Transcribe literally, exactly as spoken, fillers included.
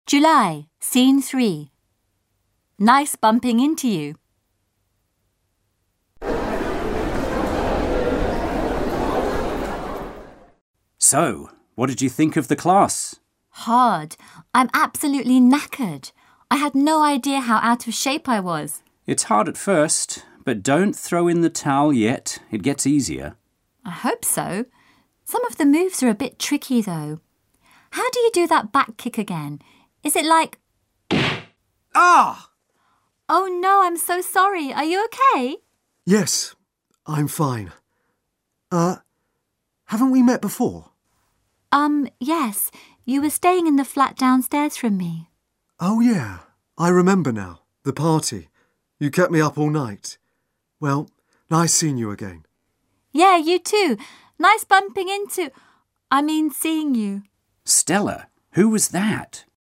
July, Scene three. Nice bumping into you. So, what did you think of the class? Hard. I'm absolutely knackered. I had no idea how out of shape I was. It's hard at first, but don't throw in the towel yet. It gets easier. I hope so. Some of the moves are a bit tricky, though. How do you do that back kick again? Is it like... Ah! Oh no, I'm so sorry. Are you okay? Yes, I'm fine. Uh, haven't we met before? Um, yes. You were staying in the flat downstairs from me. Oh yeah, I remember now. The party. You kept me up all night. Well, nice seeing you again. Yeah, you too. Nice bumping into... I mean, seeing you. Stella, who was that?